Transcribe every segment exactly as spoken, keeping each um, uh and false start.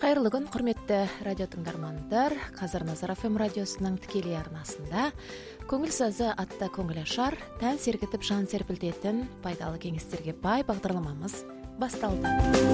Кайырлы күн, құрметті радио тыңдармандар. Қазір Назар эф эм радиосының тікелей арнасында көңіл сазы атта көңіл ашар, тән сергітіп жан серпілтетін пайдалы кеңестерге бай бағдарламамыз басталды.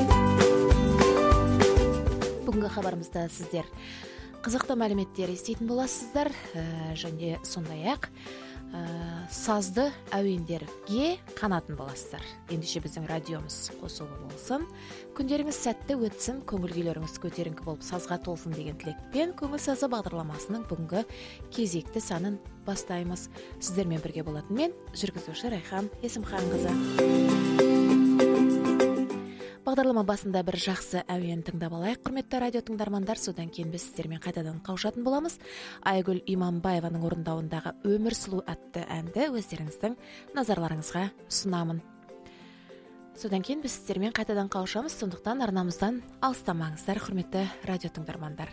Бүгінгі хабарымызда сіздер қызықты мәліметтер еститін боласыздар, және сондай-ақ сазды әуендерге қанатын боласыздар. Ендеше біздің радиомыз қосулы болсын, күндеріңіз сәтті өтсін, көңіл күйлеріңіз көтеріңкі болып сазға толсын деген тілекпен көңіл сазы бағдарламасының бүгінгі кезекті санын бастаймыз. Сіздермен бірге болатын мен, жүргізуші Райхан Есімханқызы. Бағдарлама басында бір жақсы әуен тыңдап алайық, құрметті радио тыңдармандар. Содан кейін біз сіздермен қайтадан қауышатын боламыз. Айгүл Иманбаеваның орындауындағы Өмір сұлу атты әнді өздеріңіздің назарларыңызға ұсынамын. Содан кейін біз сіздермен қайтадан қауышамыз, сондықтан арнамыздан алыстамаңыздар, құрметті радио тыңдармандар.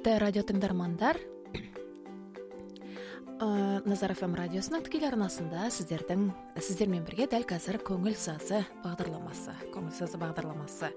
Құрметті радио тыңдармандар, Назар эф эм радиосының тікелей арнасында сіздердің сіздермен бірге дәл қазір көңіл сазы бағдарламасы, көңіл сазы бағдарламасы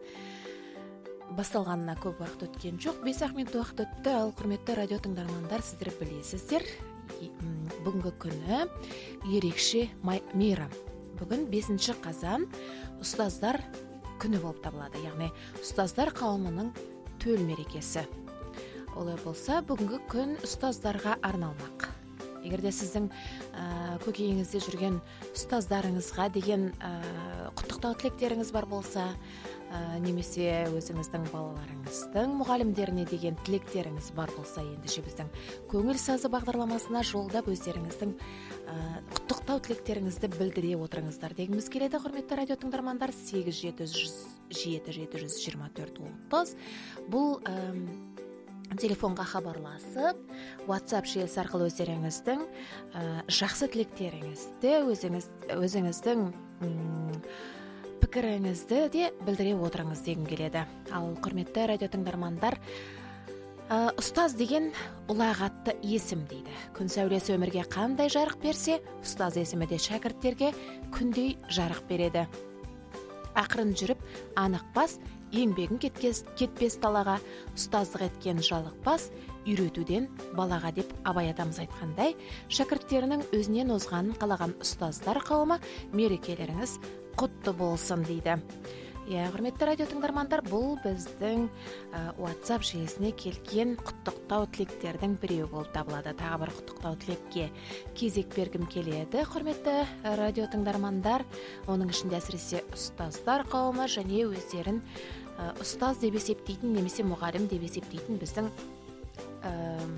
басталғанына көп уақыт өткен жоқ, бес ақ минут уақыт өтті. Ал құрметті радио тыңдармандар, сіздер білесіздер, бүгінгі күні ерекше мейрам. Бүгін бесінші қазан ұстаздар күні болып табылады, яғни ұстаздар қауымының төл мерекесі. Олай болса, бүгінгі күн ұстаздарға арналмақ. Егер де сіздің ә, көкейіңізде жүрген ұстаздарыңызға деген ә, құттықтау тілектеріңіз бар болса, ә, немесе өзіңіздің балаларыңыздың мұғалімдеріне деген тілектеріңіз бар болса, ендеше біздің көңіл сазы бағдарламасына жолдап өздеріңіздің ә, құттықтау тілектеріңізді білдіре отырыңыздар дегіміз келеді. Құрметті радио тыңдармандар, сегіз жеті жүз жеті жеті жүз жиырма төрт отыз бұл ә, телефонға хабарласып, WhatsApp желісі арқылы өздеріңіздің ә, жақсы тілектеріңізді, өзіңіз, өзіңіздің м, пікіріңізді де білдіре отырыңыз дегім келеді. Ал құрметті радио тыңдармандар, ә, ұстаз деген ұлағатты есім дейді. Күн сәулесі өмірге қандай жарық берсе, ұстаз есімі де шәкірттерге күндей жарық береді. Ақырын жүріп, анықпас, еңбегін кеткес, кетпес талаға, ұстаздық еткен жалықпас, үйретуден балаға деп Абай атамыз айтқандай, шәкірттерінің өзінен озғанын қалаған ұстаздар қауымы мерекелеріңіз құтты болсын дейді. Иә, құрметті радио тыңдармандар, бұл біздің ә, WhatsApp желісіне келген құттықтау тілектердің біреуі болып табылады. Тағы бір құттықтау тілекке кезек бергім келеді. Құрметті радио тыңдармандар, оның ішінде әсіресе ұстаздар қауымы және өздерін ә, ұстаз деп есептейтін немесе мұғалім деп есептейтін біздің ә,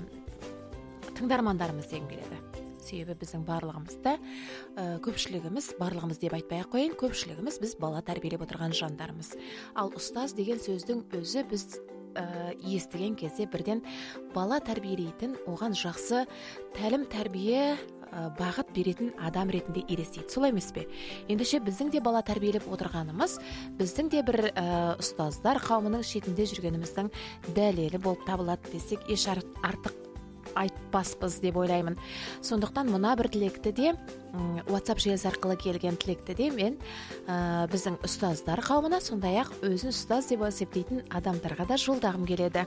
тыңдармандарымыз деген келеді. Себебі біздің барлығымызда ә, көпшілігіміз, барлығымыз деп айтпай-ақ қояйын, көпшілігіміз біз бала тәрбиелеп отырған жандармыз. Ал ұстаз деген сөздің өзі біз ә, естіген кезде бірден бала тәрбиелейтін, оған жақсы тәлім тәрбие ә, бағыт беретін адам ретінде елестейді. Солай емес пе? Ендеше біздің де бала тәрбиелеп отырғанымыз, біздің де бір ә, ұстаздар қауымының шетінде жүргеніміздің дәлелі болып табылады десек, еш артық айтпаспыз деп ойлаймын. Сондықтан мына бір тілекті де, WhatsApp желісі арқылы келген тілекті де мен ә, біздің ұстаздар қауымына, сондай-ақ өзін ұстаз деп есептейтін адамдарға да жолдағым келеді.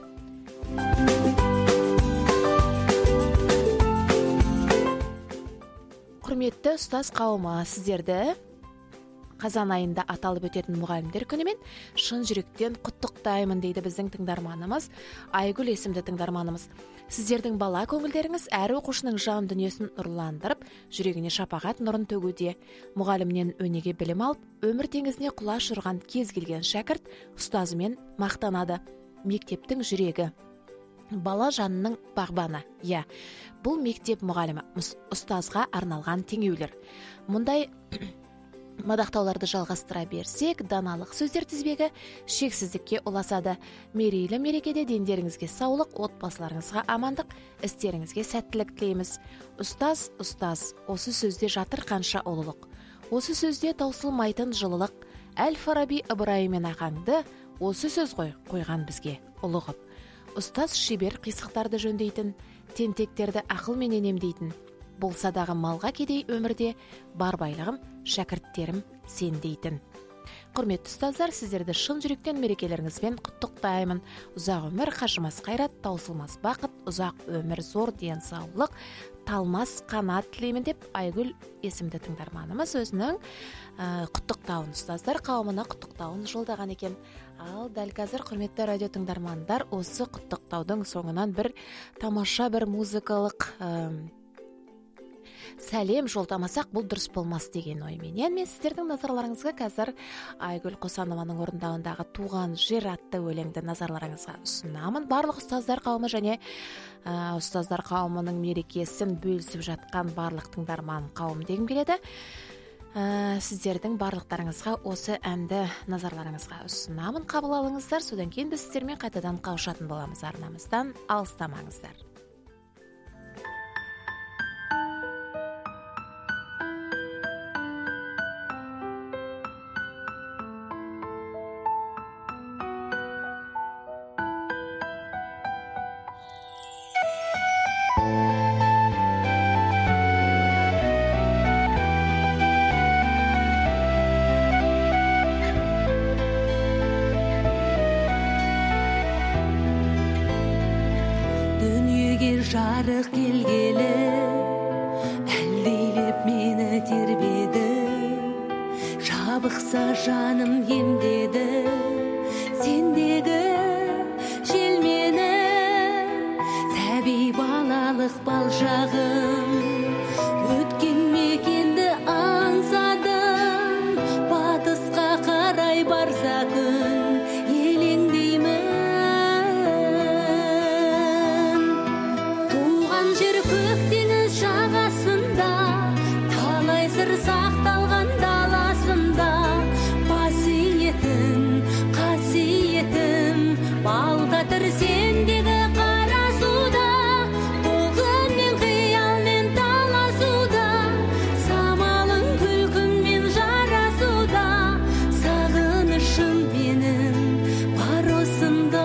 Құрметті ұстаз қауымы, сіздерді қазан айында аталып өтетін мұғалімдер күнімен шын жүректен құттықтаймын дейді біздің тыңдарманымыз, Айгүл есімді тыңдарманымыз. Сіздердің бала көңілдеріңіз әр оқушының жан дүниесін нұрландырып, жүрегіне шапағат нұрын төгуде. Мұғалімнен өнеге білім алып, өмір теңізіне құлаш ұрған кез келген шәкірт ұстазымен мақтанады. Мектептің жүрегі, бала жанының бағбаны. Я, бұл мектеп мұғалімі, ұстазға арналған теңеулер. Мұндай мадақтауларды жалғастыра берсек, даналық сөздер тізбегі шексіздікке ұласады. Мерейлі мерекеде дендеріңізге саулық, отбасыларыңызға амандық, істеріңізге сәттілік тілейміз. Ұстаз, ұстаз, осы сөзде жатыр қанша ұлылық. Осы сөзде таусылмайтын жылылық. Әл-Фараби Ыбырайым ағаңды осы сөз ғой қойған бізге ұлығып. Ұстаз шебер қисықтарды жөндейтін, тентектерді ақылменен емдейтін. Болса дағы малға кедей өмірде, бар байлығым, шәкірттерім сен дейтін. Құрметті ұстаздар, сіздерді шын жүректен мерекелеріңізбен құттықтаймын. Ұзақ өмір, қажымас қайрат, таусылмас бақыт, ұзақ өмір, зор денсаулық, талмас қанат тілеймін деп Айгүл есімді тыңдарманымыз өзінің ә, құттықтауын, ұстаздар қауымына құттықтауын жолдаған екен. Ал дәл қазір, құрметті радио тыңдармандар, осы құттықтаудың соңынан бір тамаша бір музыкалық ә, сәлем жолдамасақ бұл дұрыс болмас деген ойменен мен сіздердің назарларыңызға қазір Айгүл Қосанованың орындауындағы туған жер атты өлеңді назарларыңызға ұсынамын. Барлық ұстаздар қауымы және ә, ұстаздар қауымының мерекесін бөлісіп жатқан барлық тыңдарман қауым дегім келеді. Ә, сіздердің барлықтарыңызға осы әнді назарларыңызға ұсынамын. Қабыл алыңыздар, содан кейін біз сіздермен қайтадан қауышатын боламыз. Арнамыздан алыстамаңыздар. жарық келгелі әлдейлеп мені тербеді, жабықса жаным емдеді сендегі жел мені, сәби балалық бал шағым өткен мекенді аңсадым, батысқа қарай барса күн елеңдеймін. Жер көк теңіз жағасында, талай сыр сақталған даласында, қасиетім, қасиетім балдатыр сендегі қара суда, толқынмен қиялмен таласуда, самалың күлкіммен жарасуда, сағынышым менің бар осында.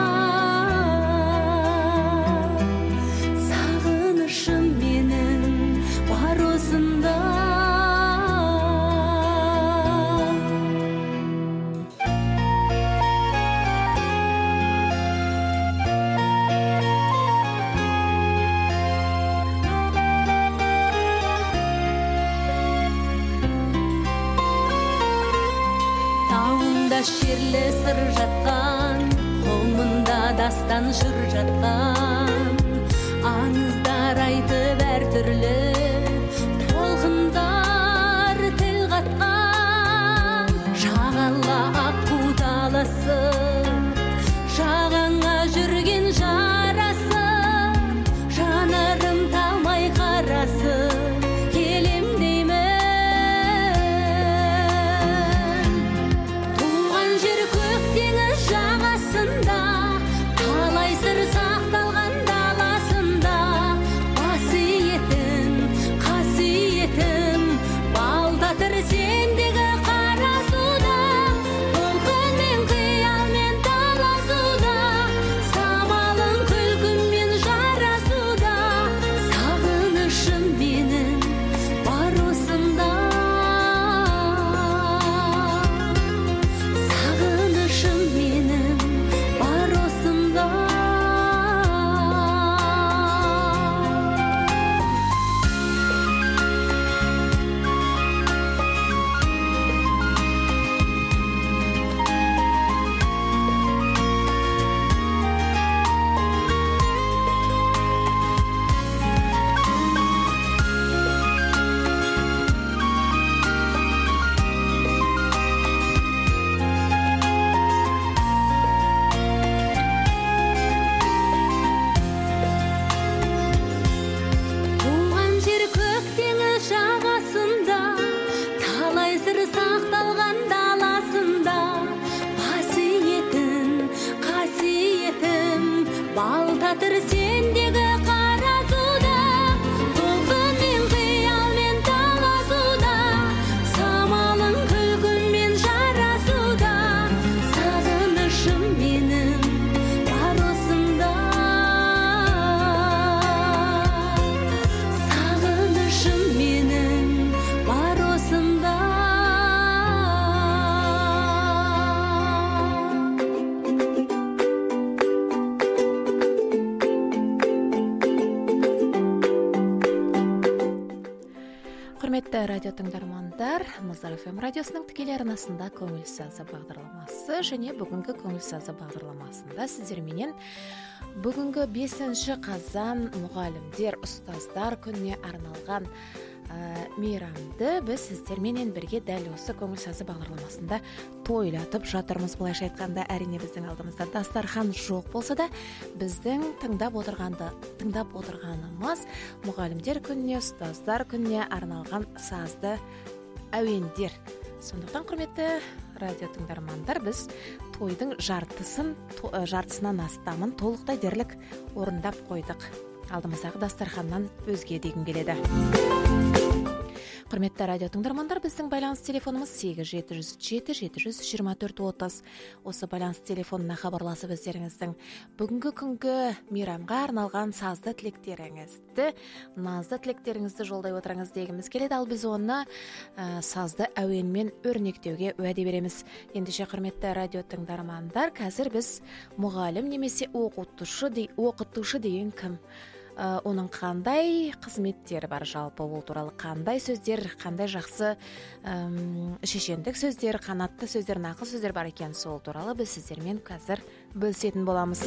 Шерлі сыр жатқан, қолында дастан жыр жатқан, аңыздар айтып әр түрлі, толқындар тіл қатқан, жағалла аққу даласы, жағаңа жүрген жарасы, жанарым талмай қарасы, келем деймін. Талай сыр сақталған даласында, қасиетім, қасиетім балдатыр сендегі қара суда, толқынмен қиялмен таласуда, самалың күлкіммен жарасуда, сағынышым менің бар осында. Сағынышым менің бар осында. Сақталған даласында, қасиетім, қасиетім балдатыр сендегі қара суда, толқынмен қиялмен таласуда, самалың күлкіммен жарасуда, сағынышым менің бар осында. Сағынышым менің бар осында. Құрметті радио тыңдармандар, Музар эф эм радиосының тікелей арнасында көңіл сазы бағдарламасы және бүгінгі көңіл сазы бағдарламасында сіздерменен бүгінгі бесінші қазан мұғалімдер, ұстаздар күніне арналған мейрамды біз сіздерменен бірге дәл осы көңіл сазы бағдарламасында тойлатып жатырмыз. Былайша айтқанда, әрине біздің алдымызда дастархан жоқ болса да, біздің тыңдап отырғанды тыңдап отырғанымыз мұғалімдер күніне, ұстаздар күніне арналған сазды әуендер. Сондықтан, құрметті радио тыңдармандар, біз тойдың жартысын, жартысынан астамын толықтай дерлік орындап қойдық. Алдымыздағы дастарханнан өзге дегім келеді. Құрметті радио тыңдармандар, біздің байланыс телефонымыз сегиз жети жүз жети жети жүз жыйырма төрт отуз. Осы байланыс телефонына хабарласып өздеріңіздің бүгінгі күнгі мейрамға арналған сазды тілектеріңізді, назды тілектеріңізді жолдай отырыңыз дегіміз келеді. Ал біз оны ә, сазды әуенмен өрнектеуге уәде береміз. Ендеше құрметті радио тыңдармандар, қазір біз мұғалім немесе оқытушы, дей, оқытушы деген кім? Оның қандай қызметтері бар, жалпы ол туралы қандай сөздер, қандай жақсы әм, шешендік сөздер, қанатты сөздер, нақыл сөздер бар екен, сол туралы біз сіздермен қазір бөлісетін боламыз.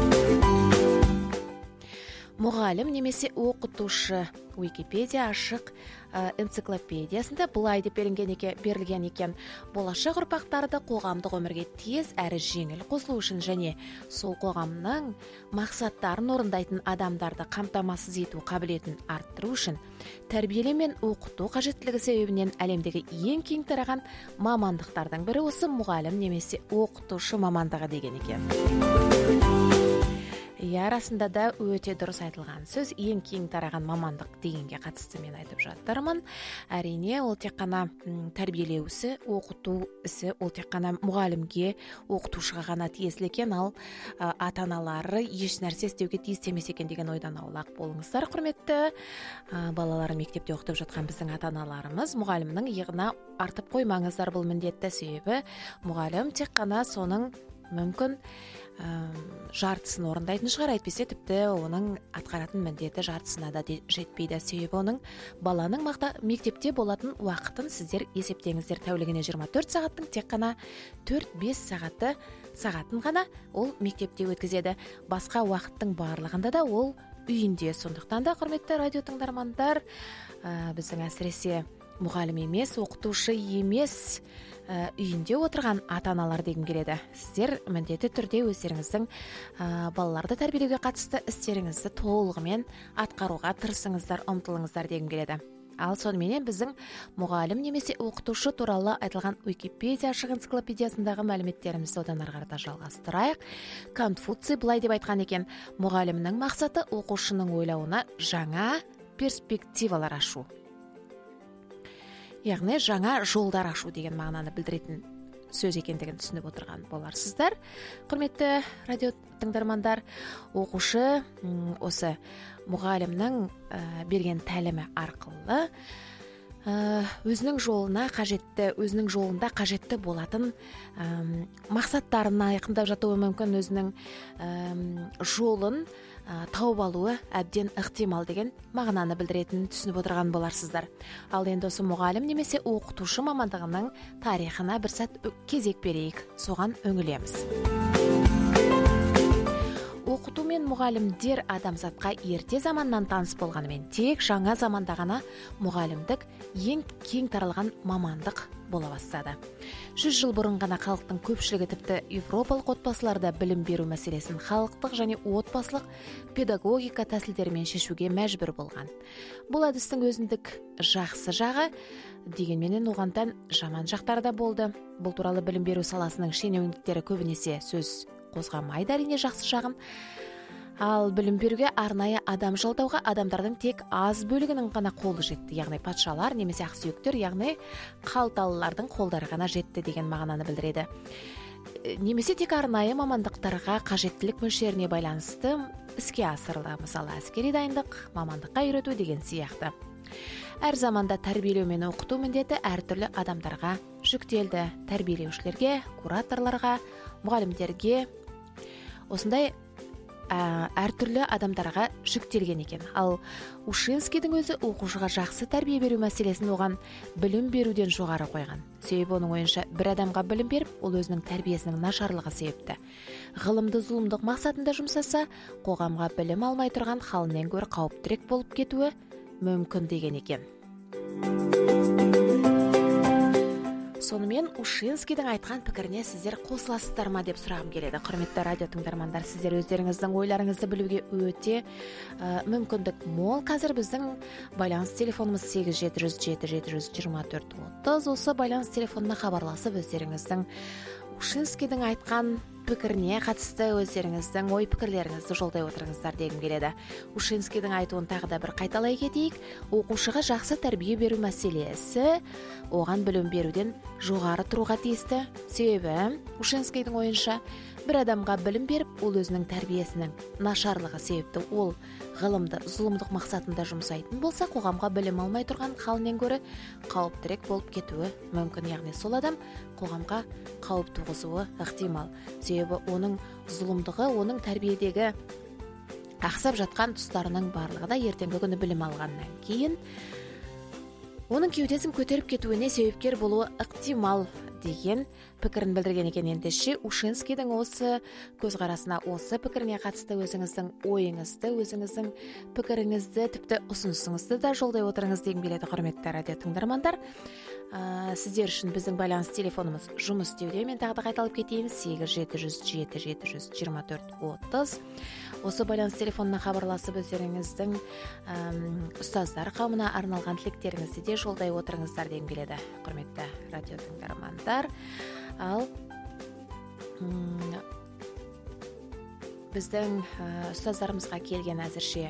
Мұғалім немесе оқытушы Википедия ашық ә, энциклопедиясында былай деп берілген екен, берілген екен. Болашақ ұрпақтарды қоғамдық өмірге тез әрі жеңіл қосылу үшін және сол қоғамның мақсаттарын орындайтын адамдарды қамтамасыз ету қабілетін арттыру үшін тәрбиелеу мен оқыту қажеттілігі себебінен әлемдегі ең кең тараған мамандықтардың бірі осы мұғалім немесе оқытушы мамандығы деген екен. Иә, расында да өте дұрыс айтылған сөз. Ең кең тараған мамандық дегенге қатысты мен айтып жатырмын. Әрине, ол тек қана тәрбиелеу ісі, оқыту ісі, ол тек қана мұғалімге, оқытушыға ғана тиесілі екен, ал ә, ата-аналары еш нәрсе істеуге тиісті емес екен деген ойдан аулақ болыңыздар, құрметті ә, балалары мектепте оқытып жатқан біздің ата-аналарымыз. Мұғалімнің иығына артып қоймаңыздар бұл міндетті, себебі мұғалім тек қана соның мүмкін ә, жартысын орындайтын шығар, әйтпесе тіпті оның атқаратын міндеті жартысына да жетпейді. Себебі оның баланың мақта, мектепте болатын уақытын сіздер есептеңіздер. Тәулігіне жиырма төрт сағаттың тек қана төрт бес сағаты сағатын ғана ол мектепте өткізеді. Басқа уақыттың барлығында да ол үйінде. Сондықтан да, құрметті радио тыңдармандар, ә, біздің әсіресе мұғалім емес, оқытушы емес, үйінде отырған ата-аналар дегім келеді. Сіздер міндетті түрде өздеріңіздің ә, балаларды тәрбиелеуге қатысты істеріңізді толығымен атқаруға тырысыңыздар, ұмтылыңыздар дегім келеді. Ал сонымен біздің мұғалім немесе оқытушы туралы айтылған Википедия ашық энциклопедиясындағы мәліметтерімізді одан ары қарата жалғастырайық. Конфуций былай деп айтқан екен: мұғалімнің мақсаты оқушының ойлауына жаңа перспективалар ашу. Яғни жаңа жолдар ашу деген мағынаны білдіретін сөз екендігін түсініп отырған боларсыздар. Құрметті радио тыңдармандар, оқушы осы мұғалімнің ә, берген тәлімі арқылы ә, өзінің жолына қажетті, өзінің жолында қажетті болатын ә, мақсаттарын айқындап жатуы мүмкін, өзінің ә, жолын ә, тауып алуы әбден ықтимал деген мағынаны білдіретінін түсініп отырған боларсыздар. Ал енді осы мұғалім немесе оқытушы мамандығының тарихына бір сәт кезек берейік, соған үңілеміз. Оқыту мен мұғалімдер адамзатқа ерте заманнан таныс болғанымен, тек жаңа заманда ғана мұғалімдік ең кең таралған мамандық бола бастады. Жүз жыл бұрын ғана халықтың көпшілігі, тіпті европалық отбасыларда білім беру мәселесін халықтық және отбасылық педагогика тәсілдерімен шешуге мәжбүр болған. Бұл әдістің өзіндік жақсы жағы, дегенменен оған тән жаман жақтары да болды. Бұл туралы білім беру саласының шенеуніктері көбінесе сөз қозғамайды, әрине жақсы жағын. Ал білім беруге арнайы адам жалдауға адамдардың тек аз бөлігінің ғана қолы жетті, яғни патшалар немесе ақсүйектер, яғни қалталылардың қолдары ғана жетті деген мағынаны білдіреді. Немесе тек арнайы мамандықтарға қажеттілік мөлшеріне байланысты іске асырылды, мысалы әскери дайындық, мамандыққа үйрету деген сияқты. Әр заманда тәрбиелеу мен оқыту міндеті әртүрлі адамдарға жүктелді. Тәрбиелеушілерге, кураторларға, мұғалімдерге, осындай ә, әртүрлі адамдарға жүктелген екен. Ал Ушинскийдің өзі оқушыға жақсы тәрбие беру мәселесін оған білім беруден жоғары қойған. Себебі оның ойынша бір адамға білім беріп, ол өзінің тәрбиесінің нашарлығы себепті. Ғылымды зұлымдық мақсатында жұмсаса, қоғамға білім алмай тұрған халінен гөрі қауіптірек болып кетуі мүмкін деген екен. Сонымен Ушинскийдің айтқан пікіріне сіздер қосыласыздар ма деп сұрағым келеді. Құрметті радио тыңдармандар, сіздер өздеріңіздің ойларыңызды білуге өте ә, мүмкіндік мол. Қазір біздің байланыс телефонымыз сегиз жети жүз жети жети жүз жиырма төрт отуз. Осы байланыс телефонына хабарласып өздеріңіздің Ушинскийдің айтқан пікіріне қатысты өздеріңіздің ой пікірлеріңізді жолдай отырыңыздар дегім келеді. Ушинскийдің айтуын тағы да бір қайталай кетейік. Оқушыға жақсы тәрбие беру мәселесі оған білім беруден жоғары тұруға тиісті. Себебі Ушинскийдің ойынша бір адамға білім беріп, ол өзінің тәрбиесінің нашарлығы себепті ол ғылымды зұлымдық мақсатында жұмсайтын болса, қоғамға білім алмай тұрған халінен гөрі қауіптірек болып кетуі мүмкін. Яғни сол адам қоғамға қауіп туғызуы ықтимал. Себебі оның зұлымдығы, оның тәрбиедегі ақсап жатқан тұстарының барлығы да ертеңгі күні білім алғаннан кейін оның кеудесін көтеріп кетуіне себепкер болуы ықтимал деген пікірін білдірген екен. Ендеше Ушинскийдің осы көзқарасына, осы пікіріне қатысты өзіңіздің ойыңызды, өзіңіздің пікіріңізді, тіпті ұсынысыңызды да жолдай отырыңыз дегім келеді, құрметті радио тыңдармандар. Ә, сіздер үшін біздің байланыс телефонымыз жұмыс істеуде. Мен тағы да қайталап кетейін: сегіз жеті жүз жеті жеті жүз жиырма төрт отыз. Осы байланыс телефонына хабарласып өздеріңіздің ұстаздар қауымына арналған тілектеріңізді де жолдай отырыңыздар дегім келеді, құрметті радио тыңдармандар. Ал біздің ұстаздарымызға келген әзірше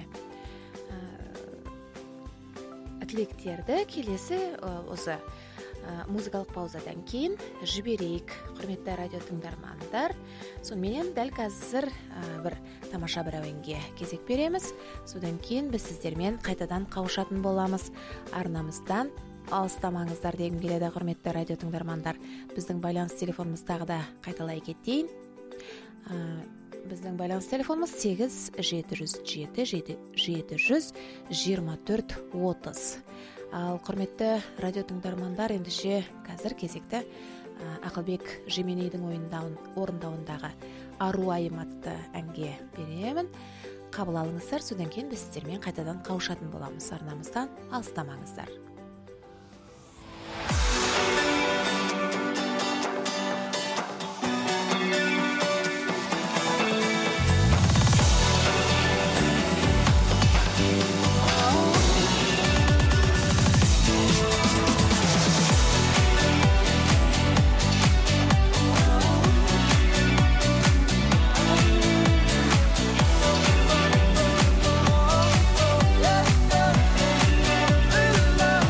тілектерді келесі осы музыкалық паузадан кейін жіберейік, құрметті радио тыңдармандар. Сонымен дәл қазір бір тамаша бір әуенге кезек береміз. Содан кейін біз сіздермен қайтадан қауышатын боламыз. Арнамыздан алыстамаңыздар дегім келеді, құрметті радио тыңдармандар. Біздің байланыс телефонымыз тағы да қайталай кетейін. Біздің байланыс телефонымыз сегіз жеті жүз жеті жеті жүз жиырма төрт отыз. Ал құрметті радио тыңдармандар, ендеше қазір кезекті Ақылбек Жеменейдің орындауындағы Ару айым атты әнге беремін. Қабыл алыңыздар, содан кейін біз сіздермен қайтадан қауышатын боламыз. Арнамыздан алыстамаңыздар. Love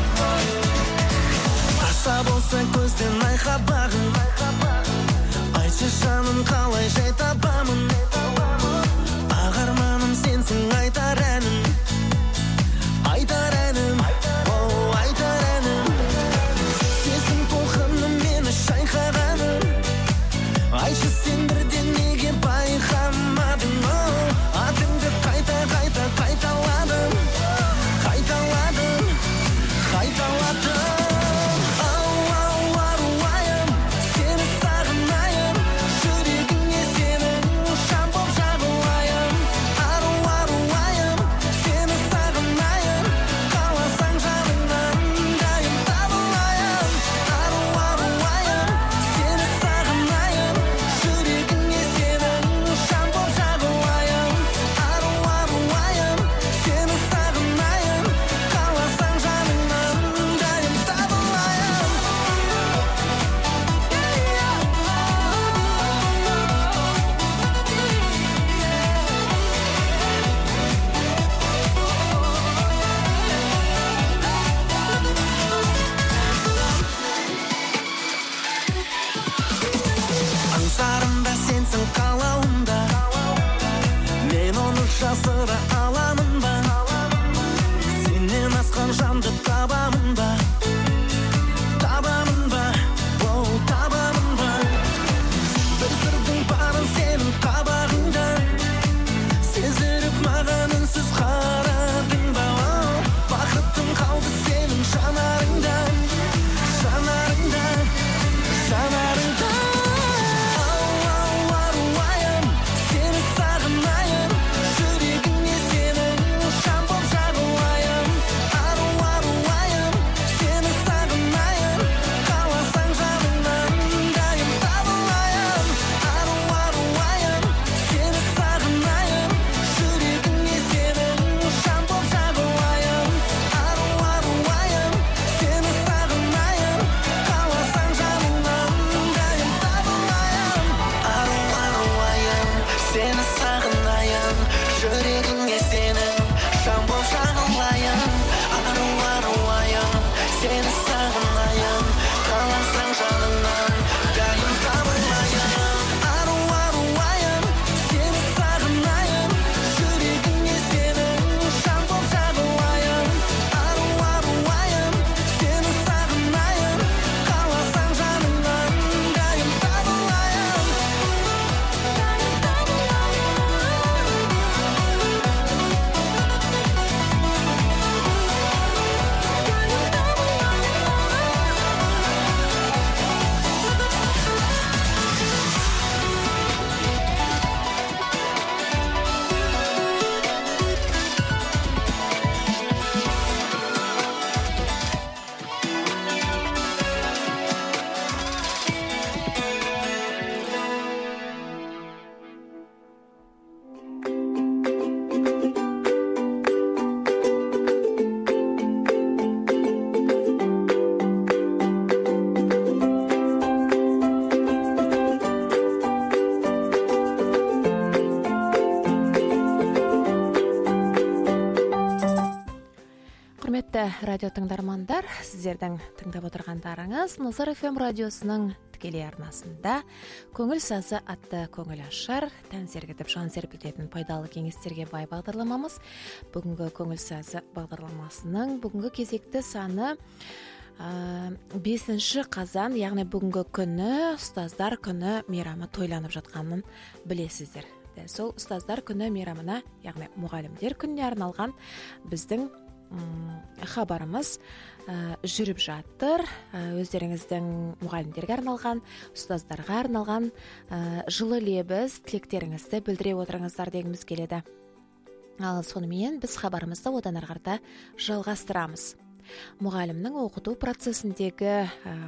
радио тыңдармандар, сіздердің тыңдап отырғандарыңыз Назар эф эм радиосының тікелей арнасында көңіл сазы атты көңіл ашар, тән сергітіп жан серпілтетін пайдалы кеңестерге бай бағдарламамыз. Бүгінгі көңіл сазы бағдарламасының бүгінгі кезекті саны бесінші қазан, яғни бүгінгі күні ұстаздар күні мейрамы тойланып жатқанын білесіздер. Сол ұстаздар күні мейрамына, яғни мұғалімдер күніне арналған біздің хабарымыз жүріп жатыр. Өздеріңіздің мұғалімдерге арналған, ұстаздарға арналған жылы лебіз тілектеріңізді білдіре отырыңыздар дегіміз келеді. Ал сонымен біз хабарымызды одан ары қарата жалғастырамыз. Мұғалімнің оқыту процесіндегі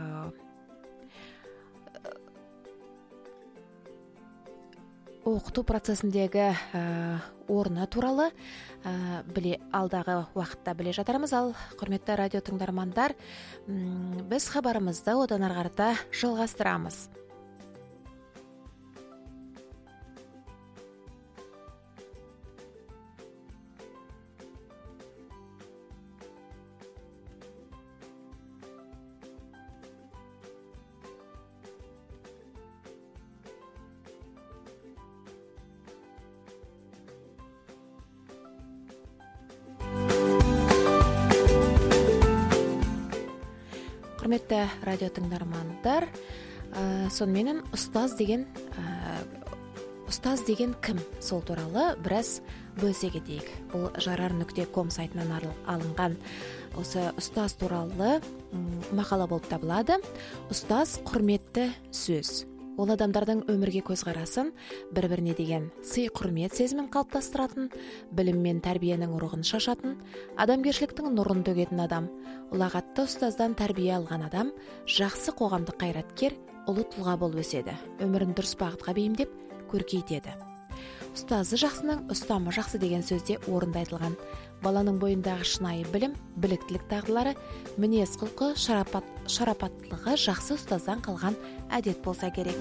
оқыту процесіндегі орны туралы біле алдағы уақытта біле жатармыз. Ал құрметті радио тыңдармандар, біз хабарымызды одан ары қарата жалғастырамыз. Құрметті радио тыңдармандар, сонымен ұстаз деген ұстаз деген кім? Сол туралы біраз бөлсе кетейік. Бұл жарар нүкте ком сайтынан алынған осы ұстаз туралы мақала болып табылады. Ұстаз құрметті сөз. Ол адамдардың өмірге көзқарасын, бір-біріне деген сый құрмет сезімін қалыптастыратын, білім мен тәрбиенің ұрығын шашатын, адамгершіліктің нұрын төгетін адам, ұлағатты ұстаздан тәрбие алған адам, жақсы қоғамдық қайраткер, ұлы тұлға болып өседі, өмірін дұрыс бағытқа бейімдеп көркейтеді. Ұстазы жақсының ұстамы жақсы деген сөзде орында айтылған. Баланың бойындағы шынайы білім, біліктілік дағдылары, мінез құлқы, шарапат, шарапаттылығы жақсы ұстаздан қалған әдет болса керек.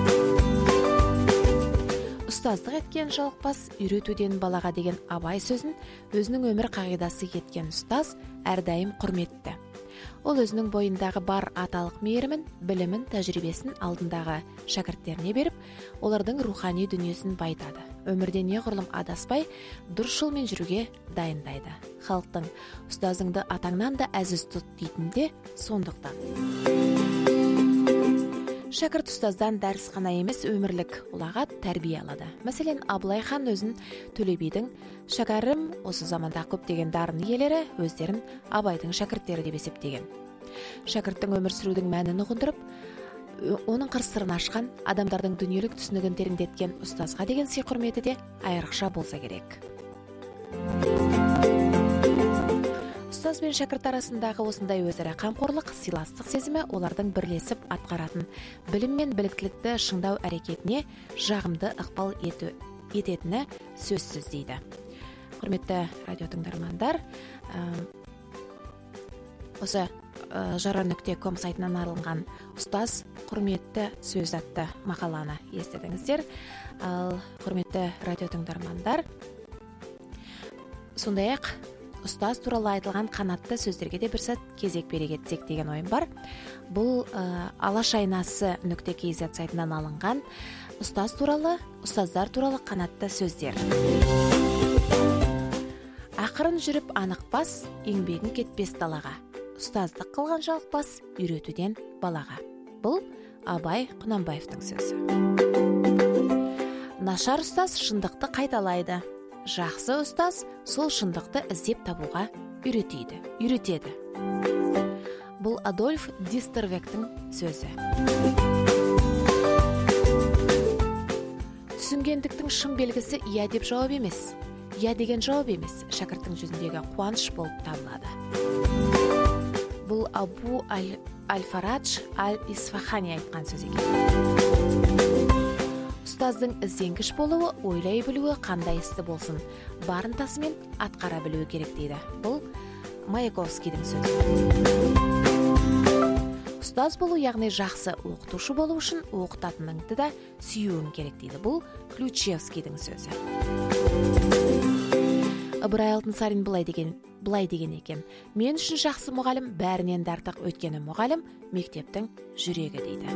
Ұстаздық еткен жалықпас, үйретуден балаға деген Абай сөзін өзінің өмір қағидасы еткен ұстаз әрдайым құрметті. Ол өзінің бойындағы бар аталық мейірімін, білімін, тәжірибесін алдындағы шәкірттеріне беріп, олардың рухани дүниесін байтады. Өмірде неғұрлым адаспай, дұрыс жолмен жүруге дайындайды. Халықтың ұстазыңды атаңнан да әзіз тұт дейтінде сондықтан. Шәкірт ұстаздан дәріс қана емес, өмірлік ұлағат тәрбие алады. Мәселен, Абылай хан өзін Төле бидің шәкәрім, осы заманда көптеген дарын иелері өздерін Абайдың шәкірттері деп есептеген. Шәкірттің өмір сүрудің мәнін ұғындырып, оның қыр-сырын ашқан, адамдардың дүниелік түсінігін тереңдеткен ұстазға деген сый құрметі де айрықша болса керек. Ұстаз бен шәкірт арасындағы осындай өзара қамқорлық, сыйластық сезімі олардың бірлесіп атқаратын білім мен біліктілікті шыңдау әрекетіне жағымды ықпал ету, ететіні сөзсіз дейді. Құрметті радио тыңдармандар, осы жарар нүкте ком сайтынан арылған ұстаз құрметті сөз атты мақаланы естідіңіздер. Ал құрметті радио тыңдармандар, сондай-ақ ұстаз туралы айтылған қанатты сөздерге де бір сәт кезек бере кетсек деген ойым бар. Бұл алаш айнасы нүкте кз сайтынан алынған ұстаз туралы, ұстаздар туралы қанатты сөздер. Ақырын жүріп анықпас, еңбегін кетпес далаға. Ұстаздық қылған жалықпас, үйретуден балаға. Бұл Абай Құнанбаевтың сөзі. Нашар ұстаз шындықты қайталайды. Жақсы ұстаз сол шындықты іздеп табуға үйретеді. Үйретеді. Бұл Адольф Дистервектің сөзі. Түсінгендіктің шын белгісі иә деп жауап емес. Иә деген жауап емес, шәкірттің жүзіндегі қуаныш болып табылады. Бұл Абу Аль-Фарадж Аль-Исфахани айтқан сөз екен. Ұстаздың ізденгіш болуы, ойлай білуі қандай істі болсын, барынтасымен атқара білуі керек дейді. Бұл Маяковскийдің сөзі. Ұстаз болу, яғни жақсы оқытушы болу үшін оқытатыныңды да сүюің керек дейді. Бұл Ключевскийдің сөзі. Ыбырай Алтынсарин былай деген былай деген екен: мен үшін жақсы мұғалім бәрінен де артық, өйткені мұғалім мектептің жүрегі дейді.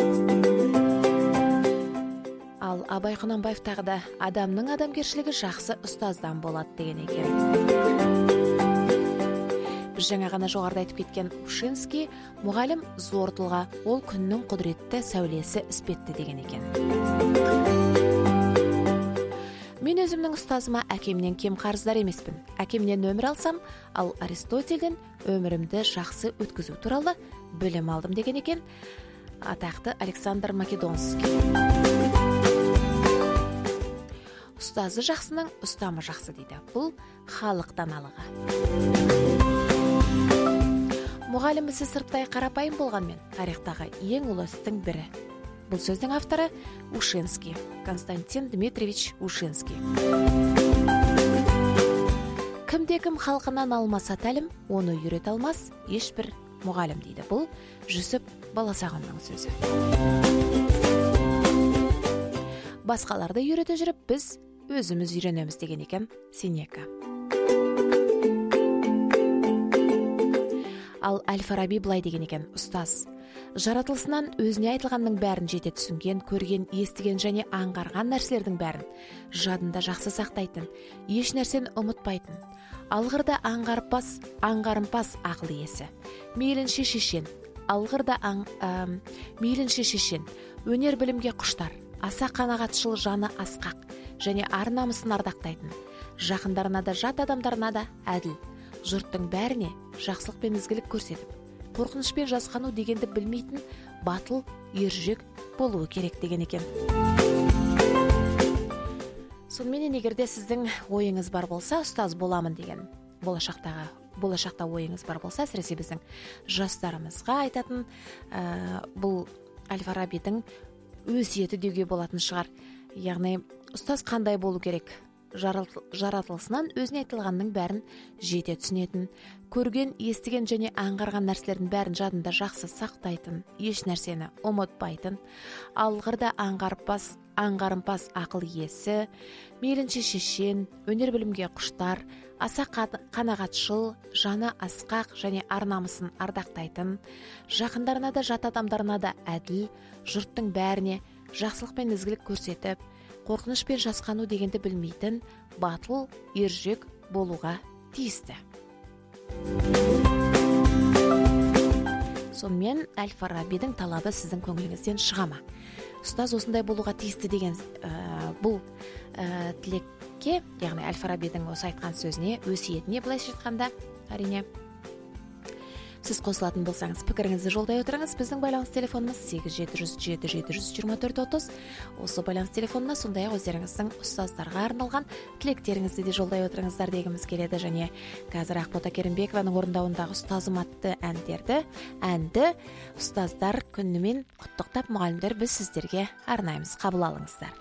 Ал Абай Құнанбаев тағы да: адамның адамгершілігі жақсы ұстаздан болады деген екен. Біз жаңа ғана жоғарыда айтып кеткен Ушинский: мұғалім зор тұлға, ол күннің құдіретті сәулесі іспетті деген екен. Мен өзімнің ұстазыма әкемнен кем қарыздар емеспін. Әкемнен өмір алсам, ал Аристотельден өмірімді жақсы өткізу туралы білім алдым деген екен атақты Александр Македонский. Ұстазы жақсының ұстамы жақсы дейді. Бұл халық даналығы. Мұғалім ісі сырттай қарапайым болғанмен, тарихтағы ең ұлы істің бірі. Бұл сөздің авторы Ушинский, Константин Дмитриевич Ушинский. Кімде-кім халқынан алмаса тәлім, оны үйрете алмас ешбір мұғалім дейді. Бұл Жүсіп Баласағұнның сөзі. Басқаларды үйрете жүріп, біз өзіміз үйренеміз деген екен Сенека. Ал Әл-Фараби былай деген екен: ұстаз жаратылысынан өзіне айтылғанның бәрін жете түсінген, көрген, естіген және аңғарған нәрселердің бәрін жадында жақсы сақтайтын, еш нәрсені ұмытпайтын, алғырда аңғарпас, аңғарымпас ақыл иесі, мейлінше шешен, алғырда аң, ә, мейлінше шешен, өнер білімге құштар, аса қанағатшыл, жаны асқақ және ар намысын ардақтайтын, жақындарына да жат адамдарына да әділ, жұрттың бәріне жақсылық пен ізгілік көрсетіп, қорқынышпен жасқану дегенді білмейтін батыл, ержүрек болуы керек деген екен. Сонымен егерде сіздің ойыңыз бар болса, ұстаз боламын деген болашақтағы болашақта ойыңыз бар болса, әсіресе біздің жастарымызға айтатын ә, бұл Әл-Фарабидің өсиеті деуге болатын шығар. Яғни ұстаз қандай болу керек? Жаратылысынан өзіне айтылғанның бәрін жете түсінетін, көрген, естіген және аңғарған нәрселердің бәрін жадында жақсы сақтайтын, еш нәрсені ұмытпайтын, алғырда аңғарпас, аңғарымпас ақыл иесі, мейлінше шешен, өнер білімге құштар, аса қанағатшыл, жаны асқақ және ар намысын ардақтайтын, жақындарына да жат адамдарына да әділ, жұрттың бәріне жақсылық пен ізгілік көрсетіп, қорқыныш пен жасқану дегенді білмейтін батыл, ержүрек болуға тиісті. Сонымен Әл-Фарабидің талабы сіздің көңіліңізден шыға ма? Ұстаз осындай болуға тиісті деген ә, бұл ә, тілекке, яғни Әл-Фарабидің осы айтқан сөзіне, өсиетіне былайша айтқанда, әрине сіз қосылатын болсаңыз, пікіріңізді жолдай отырыңыз. Біздің байланыс телефонымыз сегіз жеті жүз жеті жеті жүз жиырма төрт отыз. Осы байланыс телефонына сондай-ақ өздеріңіздің ұстаздарға арналған тілектеріңізді де жолдай отырыңыздар дегіміз келеді. Және қазір Ақбота Керімбекованың орындауындағы ұстазым атты әндерді, әнді ұстаздар күнімен құттықтап мұғалімдер біз сіздерге арнаймыз. Қабыл алыңыздар.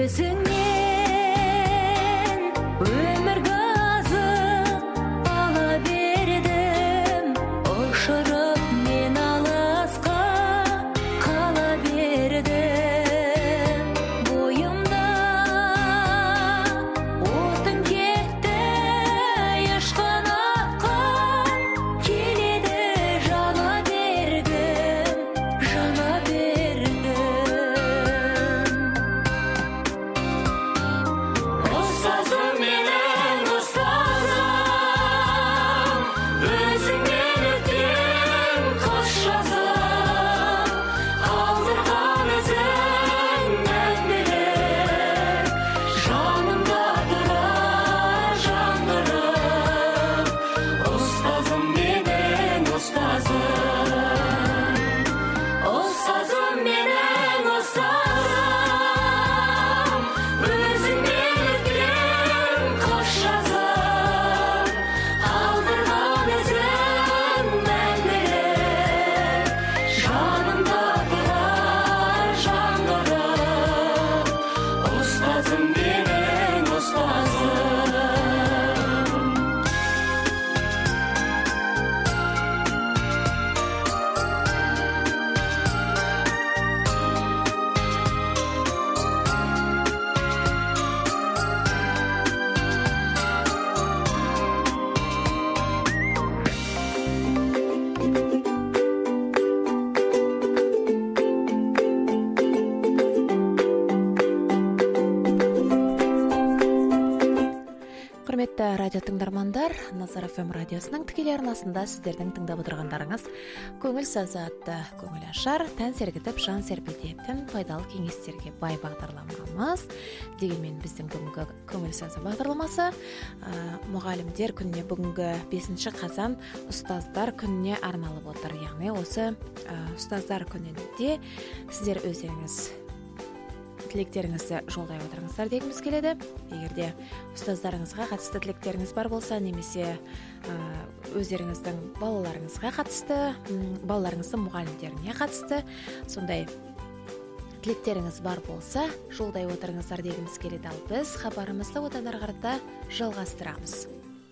өзіңнен өмірге азық ала бердім, ұшырып мен алысқа қала бердім. Бойымда отың кетті, ешқан аққан келеді, жана бергім, жана бергім. Ұстазым менің ұстазым, өзіңмен өткен қос жазым, қалдырған ізің мәңгілік, жанымда тұрар жаңғырып. Ұстазым менің ұстазым, ұстазым менің ұстазым, өзіңмен өткен қос жазым, қалдырған ізің мәңгілік, жанымда тұрар жаңғырып. Ұстазым менің ұстазым. Құрметті радио тыңдармандар, Назар эф эм радиосының тікелей арнасында сіздердің тыңдап отырғандарыңыз көңіл сазы атты көңіл ашар, тән сергітіп, жан серпілтетін пайдалы кеңестерге бай бағдарламамыз. Дегенмен біздің бүгінгі көңіл сазы бағдарламасы ә, мұғалімдер күніне, бүгінгі бесінші қазан ұстаздар күніне арналып отыр. Яғни осы ә, ұстаздар күнінде сіздер өздеріңіз тілектеріңізді жолдай отырыңыздар дегіміз келеді. Егерде ұстаздарыңызға қатысты тілектеріңіз бар болса, немесе өздеріңіздің балаларыңызға қатысты, балаларыңыздың мұғалімдеріне қатысты сондай тілектеріңіз бар болса, жолдай отырыңыздар дегіміз келеді. Ал біз хабарымызды одан ары қарата жалғастырамыз.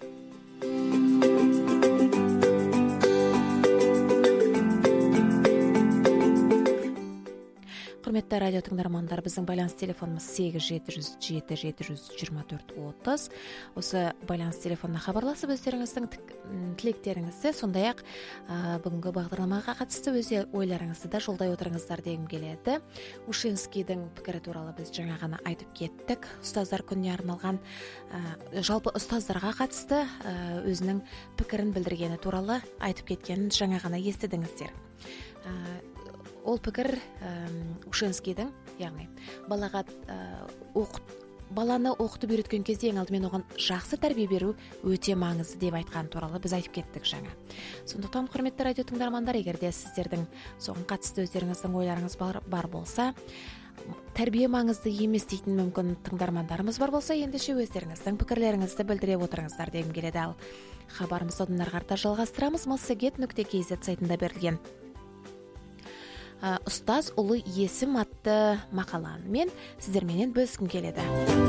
Құрметті радио тыңдармандар, біздің байланыс телефонымыз сегіз жеті жүз жеті жеті жүз жиырма төрт отыз. Осы байланыс телефонына хабарласып, өздеріңіздің тілектеріңізді, сондай-ақ бүгінгі бағдарламаға қатысты өз ойларыңызды да жолдай отырыңыздар дегім келеді. Ушинскийдің пікірі туралы біз жаңа ғана айтып кеттік. Ұстаздар күніне арналған, жалпы ұстаздарға қатысты өзінің пікірін білдіргені туралы айтып кеткенін жаңа ғана естідіңіздер. Ол пікір Ушинскийдің, яғни балаға оқыт баланы оқытып үйреткен кезде ең алдымен оған жақсы тәрбие беру өте маңызды деп айтқан туралы біз айтып кеттік жаңа. Сондықтан құрметті радио тыңдармандар, егерде сіздердің соған қатысты өздеріңіздің ойларыңыз бар, бар болса, тәрбие маңызды емес дейтін мүмкін тыңдармандарымыз бар болса, ендеше өздеріңіздің пікірлеріңізді білдіре отырыңыздар дегім келеді. Ал хабарымызды одан ары қарата жалғастырамыз. массагет нүкте кз сайтында берілген ұстаз ұлы есім атты мақаламен сіздерменен бөліскім келеді.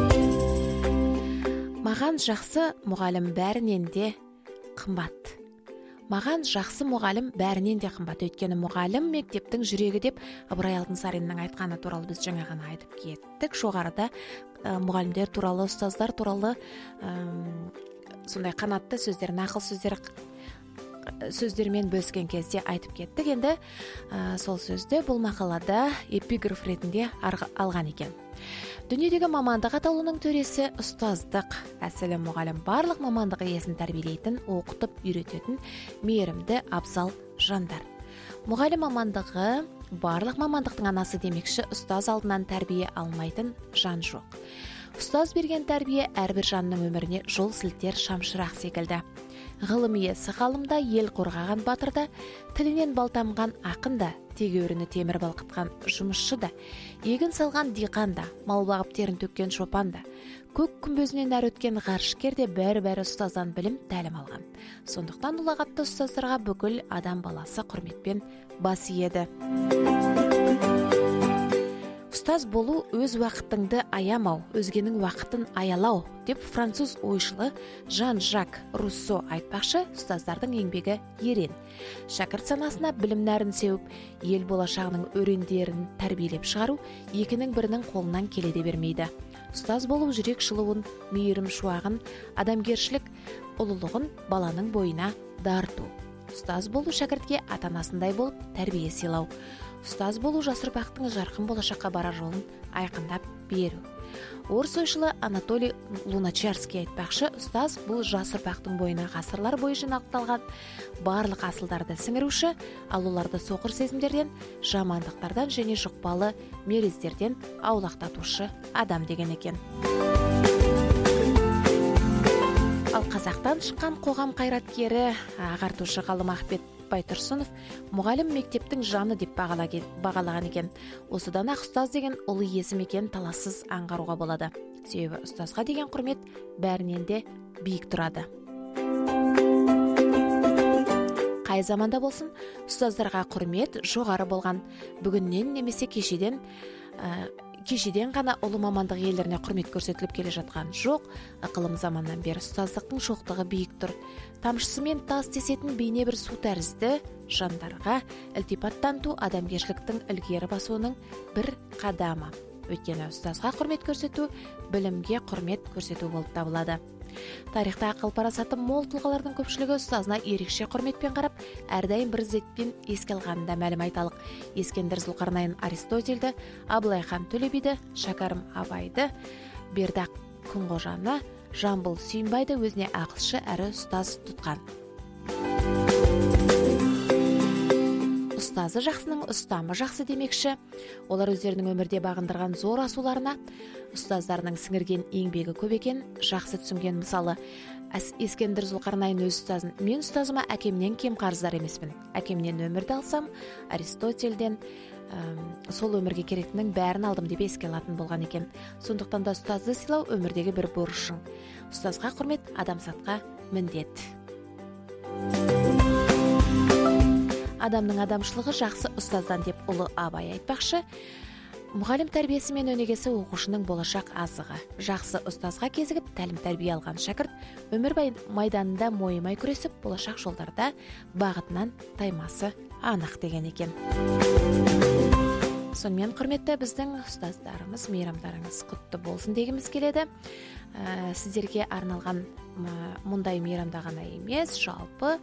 Маған жақсы мұғалім бәрінен де қымбат. Маған жақсы мұғалім бәрінен де қымбат. Өйткені мұғалім мектептің жүрегі деп Ыбырай Алтынсариннің айтқаны туралы біз жаңа ғана айтып кеттік. Жоғарыда мұғалімдер туралы, ұстаздар туралы сондай қанатты сөздер, нақыл сөздер сөздермен бөліскен кезде айтып кеттік. Енді ә, сол сөзді бұл мақалада эпиграф ретінде алған екен. Дүниедегі мамандық атаулының төресі ұстаздық. Әсілі мұғалім барлық мамандық иесін тәрбиелейтін, оқытып, үйрететін мейірімді абзал жандар. Мұғалім мамандығы барлық мамандықтың анасы демекші, ұстаз алдынан тәрбие алмайтын жан жоқ. Ұстаз берген тәрбие әрбір жанның өміріне жол сілтер шамшырақ секілді. Ғылым иесі ғалымда, ел қорғаған батырда, тілінен балтамған ақында, тегеуріні темір балқытқан жұмысшы да, егін салған диқанда, мал бағып терін төккен шопанда, көк күмбезінен әр өткен ғарышкерде бәрі-бәрі ұстаздан білім тәлім алған. Сондықтан ұлағатты ұстаздарға бүкіл адам баласы құрметпен бас иеді. Ұстаз болу өз уақытыңды аямау, өзгенің уақытын аялау деп француз ойшылы Жан-Жак Руссо айтпақшы, ұстаздардың еңбегі ерен. Шәкірт санасына білім нәрін сеуіп, ел болашағының өрендерін тәрбиелеп шығару екінің бірінің қолынан келе бермейді. Ұстаз болу жүрек жылуын, мейірім шуағын, адамгершілік ұлылығын баланың бойына дарыту. Ұстаз болу шәкіртке ата-анасындай болып тәрбие сыйлау. Ұстаз болу жас ұрпақтың жарқын болашаққа барар жолын айқындап беру. Орыс ойшылы Анатолий Луначарский айтпақшы, ұстаз бұл жас ұрпақтың бойына ғасырлар бойы жинақталған барлық асылдарды сіңіруші, ал оларды соқыр сезімдерден, жамандықтардан және жұқпалы мерездерден аулақтатушы адам деген екен. Ал қазақтан шыққан қоғам қайраткері, ағартушы ғалым Ахмет Байтұрсынов мұғалім мектептің жаны деп бағалаған екен. Осыдан ақ ұстаз деген ұлы есім екен талассыз аңғаруға болады. Себебі ұстазға деген құрмет бәрінен де биік тұрады. Қай заманда болсын, ұстаздарға құрмет жоғары болған. Бүгіннен немесе кешеден Кешеден ғана ұлы мамандық иелеріне құрмет көрсетіліп келе жатқан жоқ. Ықылым заманнан бері ұстаздықтың шоқтығы биік тұр. Тамшысымен тас тесетін бейне бір су тәрізді жандарға ілтипат таныту адамгершіліктің ілгері басуының бір қадамы. Өйткені ұстазға құрмет көрсету білімге құрмет көрсету болып табылады. Тарихта ақыл парасаты мол тұлғалардың көпшілігі ұстазына ерекше құрметпен қарап, әрдайым бір ізетпен еске алғанында мәлім айталық. Ескендір Зұлқарнайын Аристотельді, Абылай хан Төле биді, Шәкәрім Абайды, Бердақ Күнғожаны, Жамбыл Сүйінбайды өзіне ақылшы әрі ұстаз тұтқан. Ұстазы жақсының ұстамы жақсы демекші. Олар өздерінің өмірде бағындырған зор асуларына ұстаздарының сіңірген еңбегі көп екен жақсы түсінген. Мысалы, Ескендір Зұлқарнайын өз ұстазын: мен ұстазыма әкемнен кем қарыздар емеспін. Әкемнен өмірді алсам, Аристотельден сол өмірге керектінің бәрін алдым деп еске алатын болған екен. Сондықтан да ұстазды сыйлау өмірдегі бір борышың. Ұстазға құрмет адамзатқа міндет. Адамның адамшылығы жақсы ұстаздан деп ұлы Абай айтпақшы. Мұғалім тәрбиесі мен өнегесі оқушының болашақ азығы. Жақсы ұстазға кезігіп, тәлім тәрбие алған шәкірт өмір майданында мойымай күресіп, болашақ жолдарда бағытынан таймасы анық деген екен. Сонымен құрметті біздің ұстаздарымыз, мейрамдарыңыз құтты болсын дегіміз келеді. Ә, сіздерге арналған мұндай мейрамда ғана емес, жалпы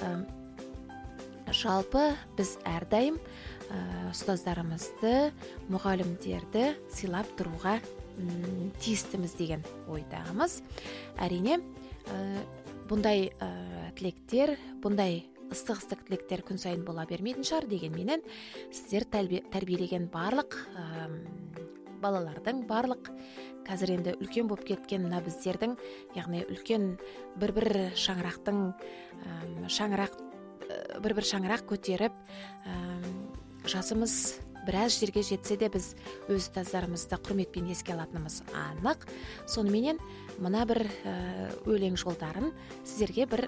Жалпы біз әрдайым ұстаздарымызды, мұғалімдерді сыйлап тұруға тиістіміз деген ойдамыз. Әрине, бұндай тілектер, бұндай ыстық-ыстық тілектер күн сайын бола бермейтін шығар дегенменен, сіздер тәрбиелеген барлық балалардың, барлық қазір енді үлкен болып кеткен мына біздердің, яғни үлкен бір-бір шаңырақтың шаңырақ бір-бір шаңырақ көтеріп, жасымыз біраз жерге жетсе де біз өз ұстаздарымызды құрметпен еске алатынымыз анық. Соныменен мына бір өлең жолдарын сіздерге бір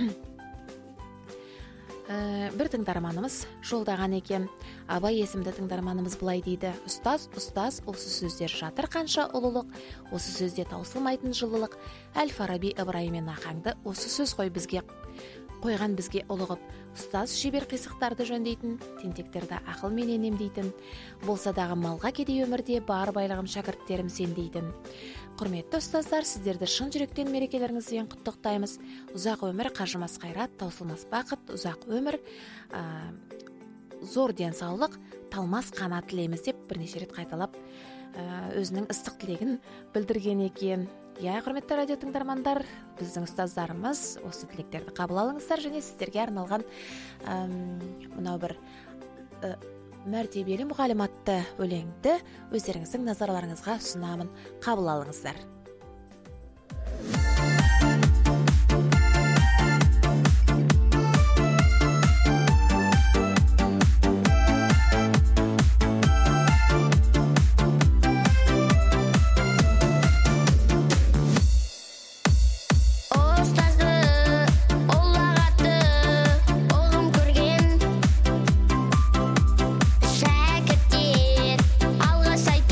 бір тыңдарманымыз жолдаған екен. Абай есімді тыңдарманымыз былай дейді: ұстаз, ұстаз, осы сөздер жатыр қанша ұлылық, осы сөзде таусылмайтын жылылық. Әл-Фараби, Ыбырайым мен Ахаңды осы сөз қой бізге қойған бізге ұлығып. Ұстаз шебер қисықтарды жөндейтін, тентектерді ақылменен емдейтін, болса дағы малға кедей өмірде бар байлығым шәкірттерім сен дейтін. Құрметті ұстаздар, сіздерді шын жүректен мерекелеріңізбен құттықтаймыз. Ұзақ өмір, қажымас қайрат, таусылмас бақыт, ұзақ өмір, ә, зор денсаулық, талмас қанат тілейміз деп бірнеше рет қайталап өзінің ыстық тілегін білдірген екен. Я, құрметті радио тыңдармандар, біздің ұстаздарымыз осы тілектерді қабыл алыңыздар және сіздерге арналған мынау бір мәртебелі мұғалім атты өлеңді өздеріңіздің назарларыңызға ұсынамын. Қабыл алыңыздар. Alға сайт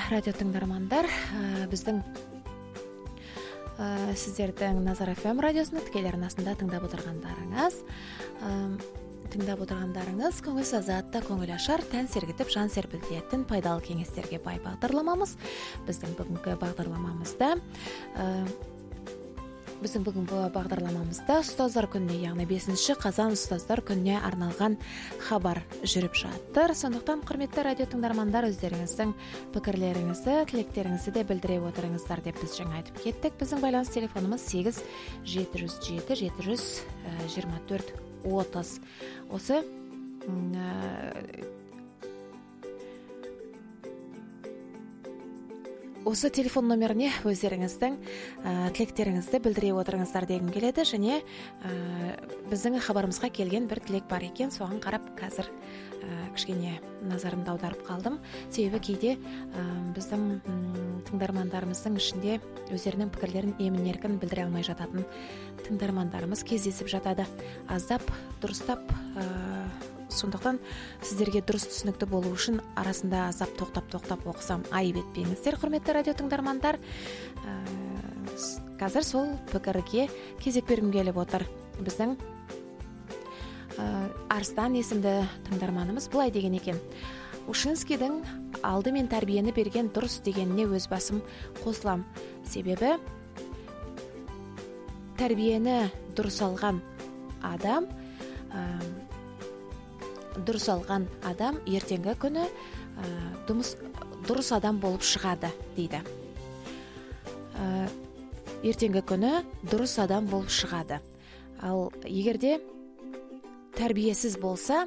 радио тыңдармандар, биздин сиздердин Назар эф эм радиосунун тикелей арнасында тыңдап отургандарыңыз тыңдап отургандарыңыз көңүл азатта, көңүл ашар, тән сергитип, жан серпилтетін пайдалуу кеңестерге бай багдарламамыз. Биздин бүгүнкү багдарламамызда Биздин бүгүнкү багдарламамызда Устаздар күнүнө, ягни бешинчи казан Устаздар күнүнө арналган хабар жүрүп жатыр. Сондуктан кырметтүү радио тыңдармандар, өздөрүңүздүн пикирлериңизди, тилектериңизди де билдире отуруңуздар деп биз жаңы айтып кеттик. Биздин байланыш телефонубуз сегиз жети жүз жети жети жүз жыйырма төрт отуз. Осы Осы телефон номерине өздеріңіздің тилектериңизди билдире отуруңуздар дегим келеді, және биздин хабарымызга келген бір тилек бар екен. Соған қарап қазір кішкене назарымды аударып қалдым. Себебі кейде биздин тыңдармандарымыздың ішінде өздерінің пікірлерін емін-еркін білдіре алмай жататын тыңдармандарымыз кездесіп жатады. Аздап, дұрыстап, сондықтан сіздерге дұрыс түсінікті болу үшін арасында азап тоқтап-тоқтап оқысам айып етпеңіздер, құрметті радио тыңдармандар. Қазір сол пікірге кезек бергім келіп отыр. Біздің Арстан есімді тыңдарманымыз былай деген екен: Ушинскийдің алды мен тәрбиені берген дұрыс дегеніне өз басым қосылам. Себебі тәрбиені дұрыс алған адам дұрыс алған адам ертеңгі күні дұрыс адам болып шығады дейді. Ертеңгі күні дұрыс адам болып шығады. Ал егерде тәрбиесіз болса,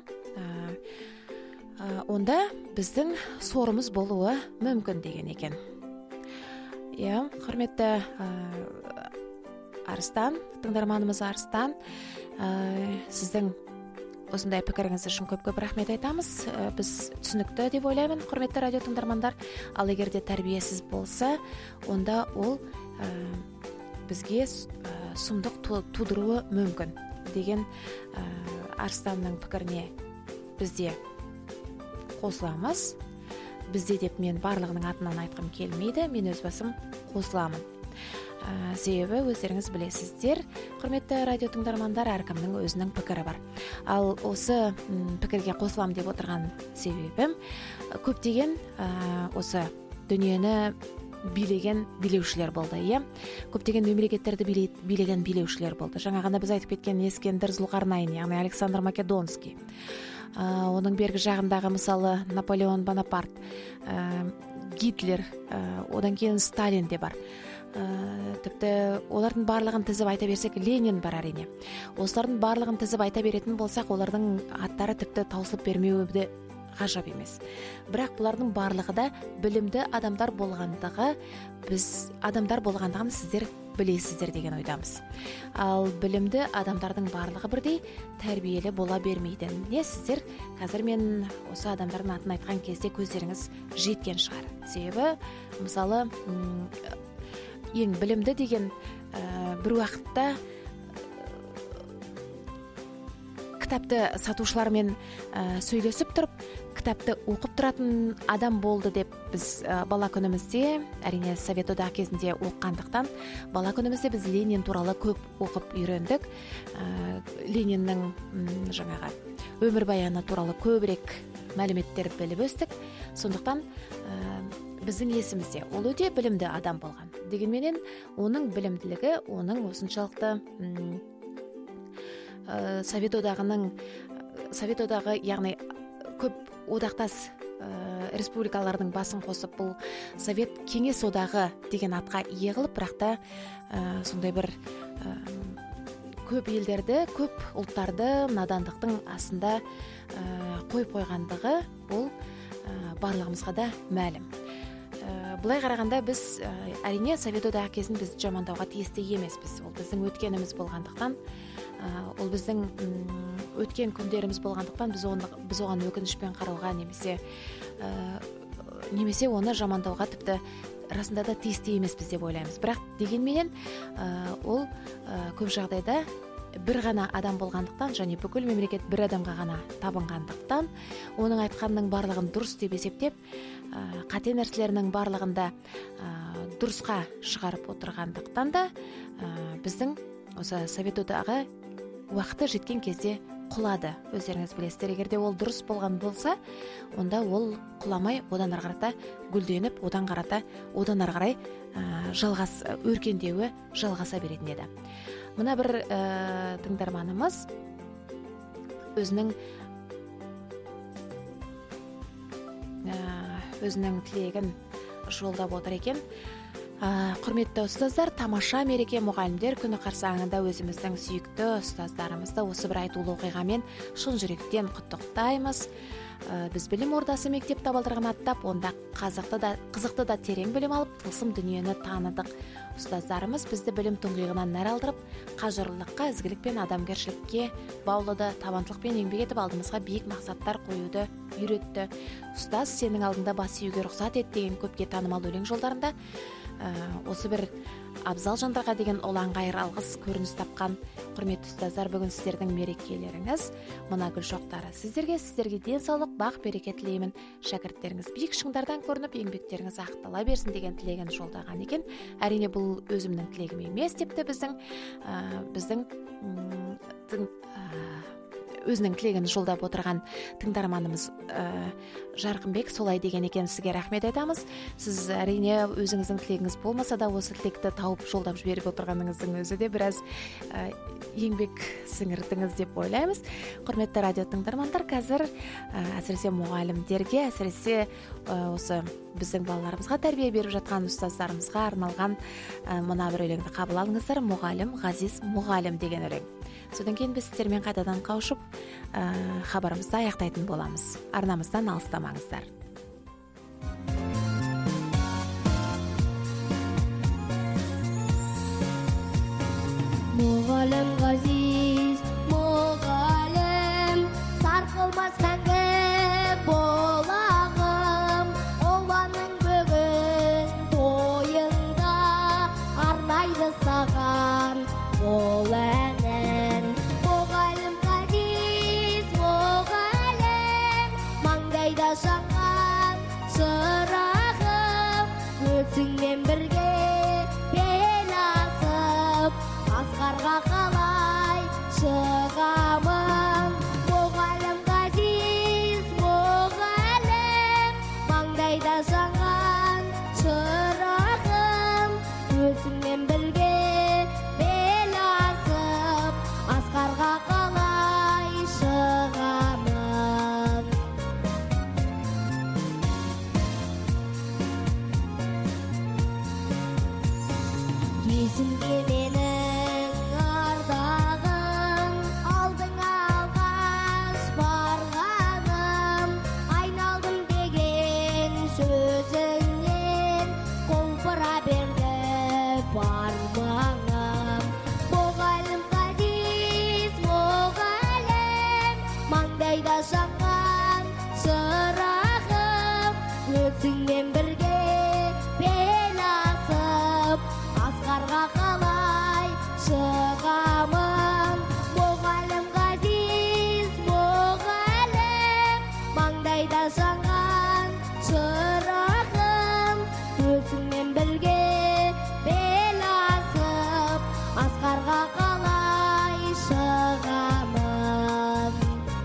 онда біздің сорымыз болуы мүмкін деген екен. Иә, құрметті Арыстан, тыңдарманымыз Арыстан, сіздің осындай пікіріңіз үшін көп-көп рахмет айтамыз. Біз түсінікті деп ойлаймын, құрметті радио тыңдармандар. Ал егерде тәрбиесіз болса, онда ол бізге сұмдық тудыруы мүмкін деген Арыстанның пікіріне бізде қосыламыз. Бізде деп мен барлығының атынан айтқым келмейді, мен өз басым қосыламын. Себебі өздеріңіз білесіздер, құрметті радио тыңдармандар, әркімнің өзінің пікірі бар. Ал осы пікірге қосылам деп отырған себебім, көптеген осы дүниені билеген билеушілер болды, иә. Көптеген мемлекеттерді билеген билеушілер болды. Жаңа ғана біз айтып кеткен Ескендір Зұлқарнайын, яғни Александр Македонский. Оның бергі жағындағы мысалы Наполеон Бонапарт, Гитлер, одан кейін Сталин де бар. Тіпті олардың барлығын тізіп айта берсек, Ленин бар әрине. Осылардың барлығын тізіп айта беретін болсақ, олардың аттары тіпті таусылып бермеуі де ғажап емес. Бірақ бұлардың барлығы да білімді адамдар болғандығы, біз адамдар болғандығын сіздер білесіздер деген ойдамыз. Ал білімді адамдардың барлығы бірдей тәрбиелі бола бермейді. Не сіздер қазір мен осы адамдардың атын айтқан кезде көздеріңіз жеткен шығар. Себебі, мысалы, ең білімді деген бір уақытта кітапты сатушылармен сөйлесіп тұрып, кітапты оқып тұратын адам болды деп біз бала күнімізде, әрине Совет одағы кезінде оққандықтан, бала күнімізде біз Ленин туралы көп оқып үйрендік. Лениннің жаңағы өмірбаяны туралы көбірек мәліметтер біліп өстік. Сондықтан біздің есімізде ол өте білімді адам болған. Дегенменен оның білімділігі, оның осыншалықты Совет одағының Совет одағы, яғни көп одақтас республикалардың басын қосып, бұл Совет кеңес одағы деген атқа ие қылып, бірақ та сондай бір көп елдерді, көп ұлттарды надандықтың астында қойып қойғандығы ол барлығымызға да мәлім. Бұлай қарағанда біз әрине Совет одағы кезін біз жамандауға тиісті емеспіз. Ол біздің өткеніміз болғандықтан, ол біздің өткен күндеріміз болғандықтан біз оны біз оған өкінішпен қарауға немесе немесе оны жамандауға тіпті расында да тиісті емеспіз деп ойлаймыз. Бірақ дегенменен ол көп жағдайда бир гана адам болгондуктан және бүкүл мемлекет бир адамга гана табынгандыктан онун айтканынын баардыгын дурус деп эсептеп, кате нерселеринин баардыгын да дуруска чыгарып отургандыктан да биздин осы Совет одағы убакыты жеткен кезде кулады. Өздеріңіз билесиздер, эгерде ол дурус болгон болса, онда ол куламай одан ары карата гүлдөнүп, одан карата одан ары карай жалгас өркендөөү жалгаса беретін еді. Мына бир тыңдарманымыз өзүнүн өзүнүн тилегин жолдап отыр экен. Курметтүү устаздар, тамаша мереке мугалимдер күнү карсаңында өзүбүздүн сүйүктүү устаздарыбызды осы бир айтуулуу окуйга менен шын жүрөктөн куттуктайбыз. Биз билим ордасы мектеп табалдырыгын аттап, онда казыкты да кызыкты да терең билим алып, тылсым дүйнөнү тааныдык. Устаздарыбыз бизди билим туңгуйугунан нары алдырып, кажырлыкка, изгилик пен адамгерчиликке баулады, табандылык менен эмгек этип алдымызга бийик максаттар коюуду үйрөттү. Устаз сенин алдында бас ийүүгө уруксат эт деген көпкө таанымал өлең жолдарында осы бир абзал жандарга деген улан-кайыр алгыс көрүнүс тапкан. Курметтүү устаздар, бүгүн сиздердин мерекелериңиз мына гүл шоктары. Сиздерге сиздерге ден соолук, бак береке тилеймин. Шакирттериңиз бийик шыңдардан көрүнүп, эмгектериңиз актала берсин деген тилегин жолдогон экен. Әрине бул өзүмдүн тилегим эмес депти биздин биздин өзүнүн тилегин жолдап отурган тыңдарманыбыз Жаркынбек солай деген экен. Сизге рахмет айтабыз. Сиз әрине өзүңүздүн тилегиңиз болмаса да осы тилекти тауып жолдап жиберип отурганыңыздын өзү де бир аз еңбек сиңирдиңиз деп ойлойбуз. Курметтүү радио тыңдармандар, азыр асыресе мугалимдерге, асыресе осы биздин балаларыбызга тарбия берип жаткан устаздарыбызга арналган мына бир өлеңди кабыл алыңыздар. Мугалим, газиз мугалим деген өлең. Содан кейін біз сіздермен қайтадан қауышып, хабарымызды аяқтайтын боламыз. Арнамыздан алыстамаңыздар. Мұғалім ғазиз, мұғалім, сарқылмас мәңгі болағым, оланың бүгін тойында арнайды саған ол әнін. Мұғалім ғазиз, мұғалім, маңдайда жанған шырағым, өзіңмен бірге бел асып, асқарға қалай шығамын. Мұғалім ғазиз, мұғалім, маңдайда жанған шырағым, өзіңмен бірге бел асып, асқарға қалай шығамын. Есімде менің ардағым, алдыңа алғаш барғаным, айналдым деген сөзіңнен қолпыра берді бармағым. Мұғалім ғазиз, мұғалім, маңдайда жанған шырағым, өзіңмен бірге бел асып, асқарға қалай шығамын. Мұғалім ғазиз, мұғалім, маңдайда жанған шырағым, өзіңмен бірге бел асып, асқарға қалай шығамын.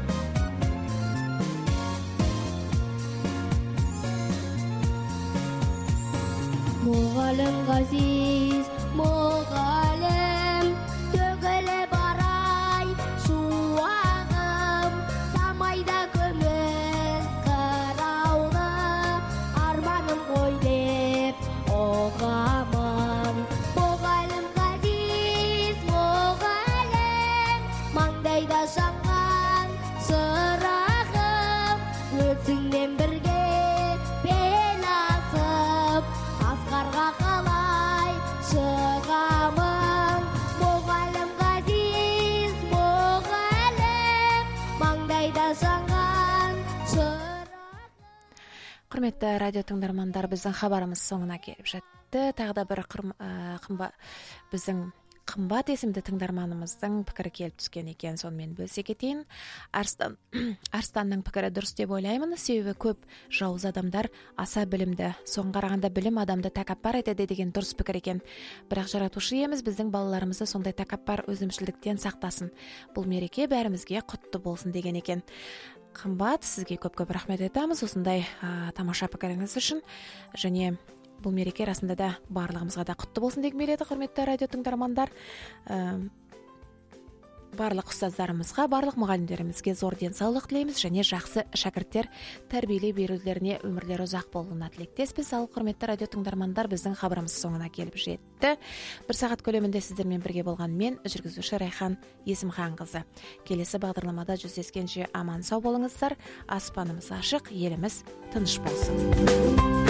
Мұғалім ғазиз, мұғалім, төгіле барай шуағым, самайда күміс қыраулы, арманым ғой деп оғамын. Мұғалім ғазиз, мұғалім, маңдайда жанған шырағым, өзіңмен бірге бел асып, асқарға қалай шығамын. Мұғалім ғазиз, мұғалім, маңдайда жанған шырағым. Құрметті радио тыңдармандар, біздің хабарымыз соңына келіп жатты. Тағы да бір қымба біздің қымбат есімді тыңдарманымыздың пікірі келіп түскен екен, сонымен бөлісе кетейін. Арыстан Арыстанның пікірі дұрыс деп ойлаймын, себебі көп жауыз адамдар аса білімді, соған қарағанда білім адамды тәкаппар етеді деген дұрыс пікір екен. Бірақ жаратушы иеміз біздің балаларымызды сондай тәкаппар өзімшілдіктен сақтасын. Бұл мереке бәрімізге құтты болсын деген екен. Қымбат, сізге көп-көп рахмет айтамыз осындай ә, тамаша пікіріңіз үшін, және бұл мереке расында да барлығымызға да құтты болсын дегім келеді, құрметті радио тыңдармандар. Ә, барлық ұстаздарымызға, барлық мұғалімдерімізге зор денсаулық тілейміз, және жақсы шәкірттер тәрбиелей берулеріне өмірлері ұзақ болуына тілектеспіз. Ал құрметті радио тыңдармандар, біздің хабарымыз соңына келіп жетті. Бір сағат көлемінде сіздермен бірге болған мен, жүргізуші Райхан Есімханқызы. Келесі бағдарламада жүздескенше аман сау болыңыздар. Аспанымыз ашық, еліміз тыныш болсын.